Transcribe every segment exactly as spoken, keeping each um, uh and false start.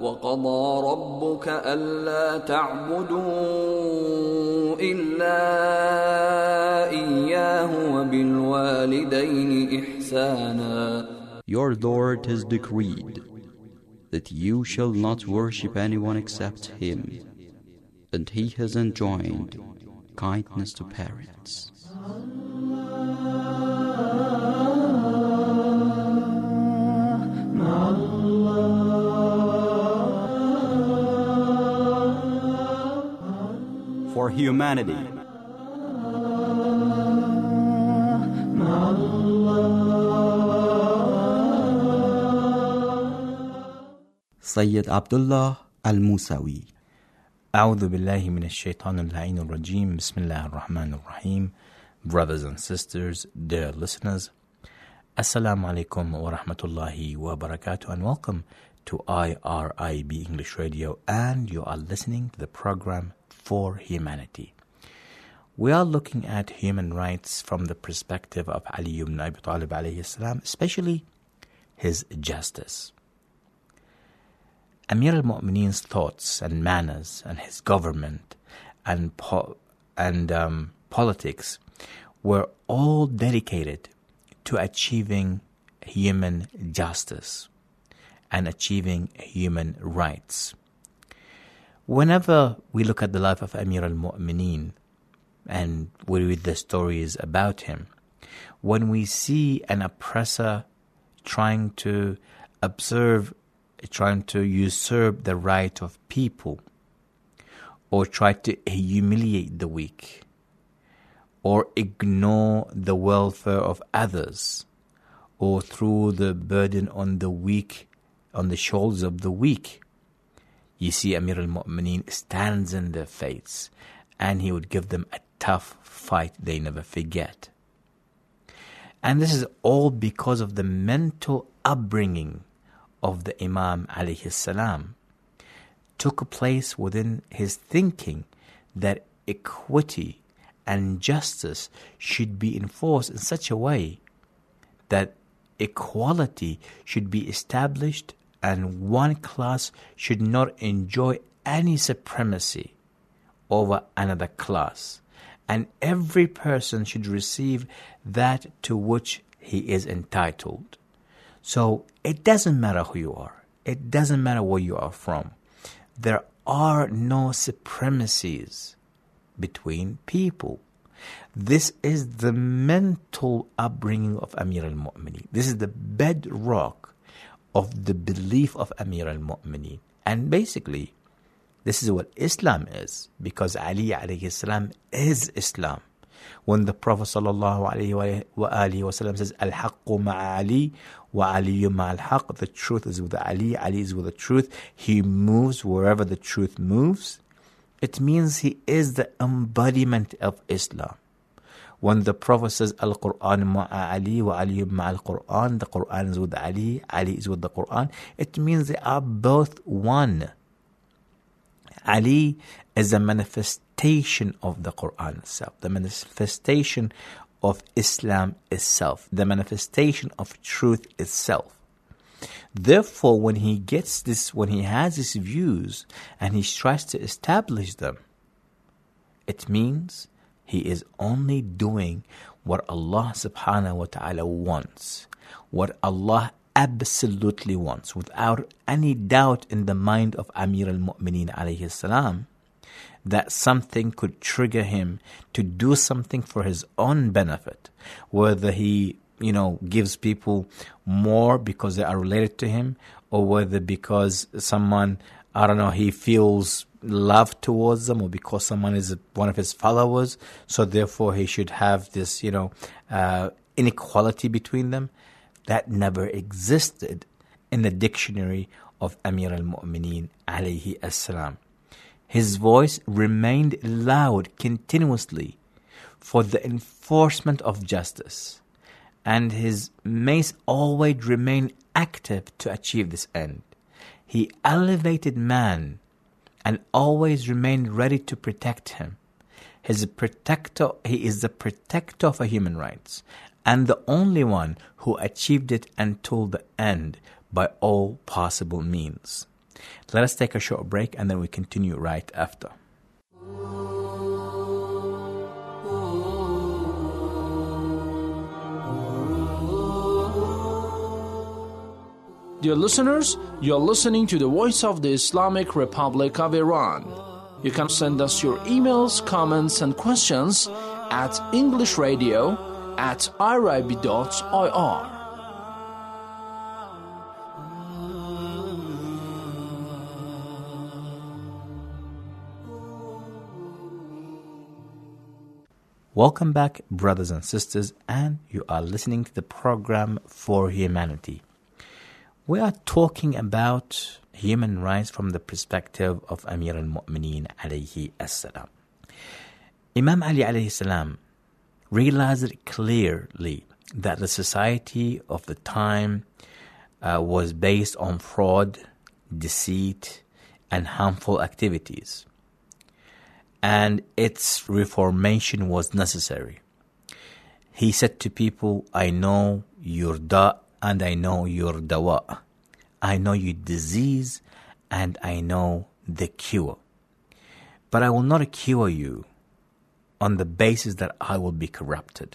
وقضى ربك ألا تعبدوا إلا إياه وبالوالدين إحسانا. Your Lord has decreed that you shall not worship anyone except Him, and He has enjoined kindness to parents. For humanity. Sayyid Abdullah Al-Musawi. أعوذ بالله من الشيطان اللعين الرجيم. بسم الله الرحمن الرحيم. Brothers and sisters, dear listeners, Assalamu alaikum wa rahmatullahi wa barakatuh, and welcome to I R I B English Radio, and you are listening to the program For Humanity. We are looking at human rights from the perspective of Ali ibn Abi Talib alayhi salam, especially his justice. Amir al-Mu'mineen's thoughts and manners and his government and po- and um, politics were all dedicated to achieving human justice and achieving human rights. Whenever we look at the life of Amir al-Mu'mineen and we read the stories about him, when we see an oppressor trying to observe trying to usurp the right of people, or try to humiliate the weak, or ignore the welfare of others, or throw the burden on the weak, on the shoulders of the weak, you see Amir al-Mu'mineen stands in their face, and he would give them a tough fight they never forget. And this is all because of the mental upbringing of the Imam alayhi salam. Took place within his thinking that equity and justice should be enforced in such a way that equality should be established and one class should not enjoy any supremacy over another class, and every person should receive that to which he is entitled. So it doesn't matter who you are. It doesn't matter where you are from. There are no supremacies between people. This is the mental upbringing of Amir al-Mu'mineen. This is the bedrock of the belief of Amir al-Mu'mineen. And basically, this is what Islam is, because Ali alayhi salam is Islam. When the Prophet sallallahu alayhi wa alihi wa sallam says, Al-haqqu ma'a Ali wa aliyu ma'al haqq, the truth is with Ali, Ali is with the truth, he moves wherever the truth moves, it means he is the embodiment of Islam. When the Prophet says, Al-Qur'an ma'a Ali wa aliyu ma'al Qur'an, the Qur'an is with Ali, Ali is with the Qur'an, it means they are both one. Ali is a manifestation of the Qur'an itself, the manifestation of Islam itself, the manifestation of truth itself. Therefore, when he gets this, when he has these views and he tries to establish them, it means he is only doing what Allah subhanahu wa ta'ala wants, what Allah absolutely wants, without any doubt in the mind of Amir al-Mu'mineen alayhi salam, that something could trigger him to do something for his own benefit, whether he, you know, gives people more because they are related to him, or whether because someone, I don't know, he feels love towards them, or because someone is one of his followers, so therefore he should have this, you know, uh, inequality between them. That never existed in the dictionary of Amir al-Mu'mineen alayhi as-salam. His voice remained loud continuously for the enforcement of justice, and his mace always remained active to achieve this end. He elevated man and always remained ready to protect him. His protector, he is the protector for human rights, and the only one who achieved it until the end by all possible means. Let us take a short break and then we continue right after. Dear listeners, you're listening to the Voice of the Islamic Republic of Iran. You can send us your emails, comments, and questions at englishradio at irib dot I R. Welcome back, brothers and sisters, and you are listening to the program For Humanity. We are talking about human rights from the perspective of Amir al-Mu'mineen alayhi as-salam. Imam Ali alayhi salam realized clearly that the society of the time uh, was based on fraud, deceit, and harmful activities. And its reformation was necessary. He said to people, I know your da' and I know your dawa. I know your disease and I know the cure. But I will not cure you on the basis that I will be corrupted.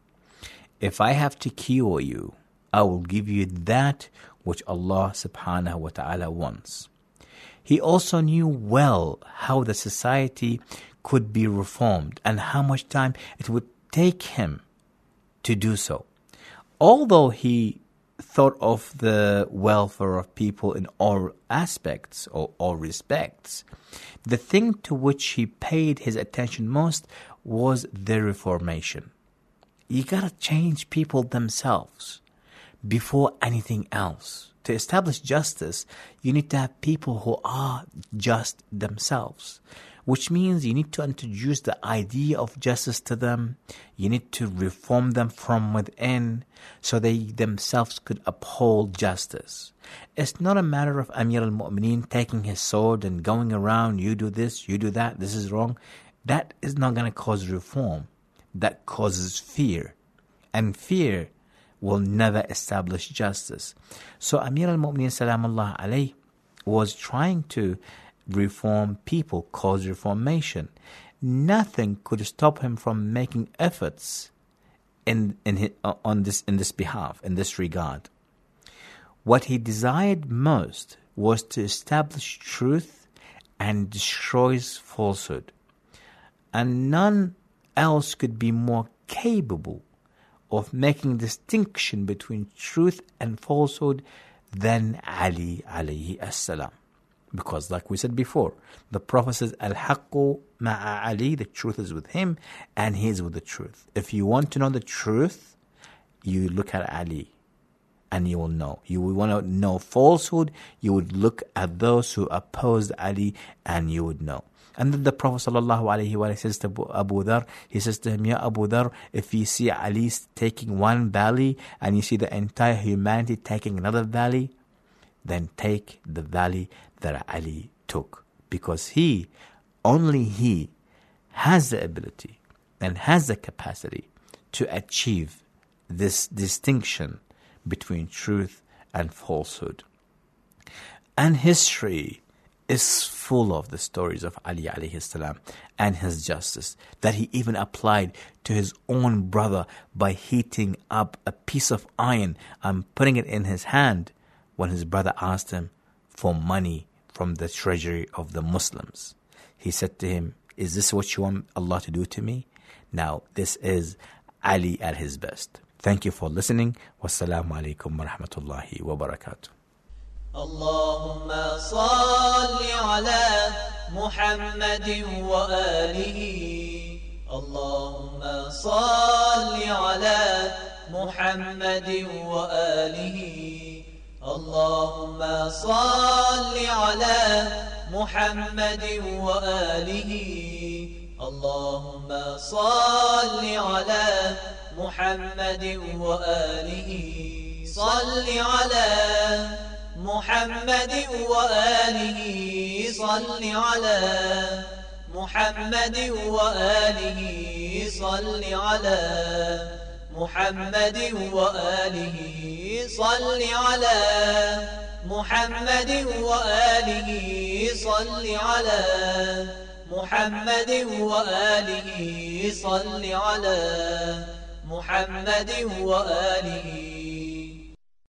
If I have to cure you, I will give you that which Allah subhanahu wa ta'ala wants. He also knew well how the society could be reformed and how much time it would take him to do so. Although he thought of the welfare of people in all aspects or all respects, the thing to which he paid his attention most was the reformation. You gotta change people themselves before anything else. To establish justice, you need to have people who are just themselves, which means you need to introduce the idea of justice to them. You need to reform them from within so they themselves could uphold justice. It's not a matter of Amir al-Mu'mineen taking his sword and going around, you do this, you do that, this is wrong. That is not going to cause reform. That causes fear. And fear will never establish justice. So Amir al-Mu'mineen salamullah alayhi was trying to reform people, cause reformation. Nothing could stop him from making efforts in in his, on this in this behalf, in this regard. What he desired most was to establish truth and destroy falsehood. And none else could be more capable of making distinction between truth and falsehood than Ali alayhi as-salam. Because like we said before, the Prophet says, Al-Haqqu ma'a Ali, the truth is with him and he is with the truth. If you want to know the truth, you look at Ali and you will know. You will want to know falsehood, you would look at those who opposed Ali and you would know. And then the Prophet sallallahu alaihi wasallam says to Abu Dhar, he says to him, Ya Abu Dhar, if you see Ali taking one valley and you see the entire humanity taking another valley, then take the valley that Ali took. Because he, only he, has the ability and has the capacity to achieve this distinction between truth and falsehood. And history is full of the stories of Ali alayhi salam and his justice that he even applied to his own brother by heating up a piece of iron and putting it in his hand when his brother asked him for money from the treasury of the Muslims. He said to him, is this what you want Allah to do to me? Now, this is Ali at his best. Thank you for listening. Wassalamu alaikum wa rahmatullahi wa barakatuh. اللهم صل على محمد وآله اللهم صل على محمد وآله اللهم صل على محمد وآله اللهم صل على محمد وآله صل على محمد وآله صل على محمد وآله صل على محمد وآله صل على محمد وآله صل على محمد وآله صل على محمد وآله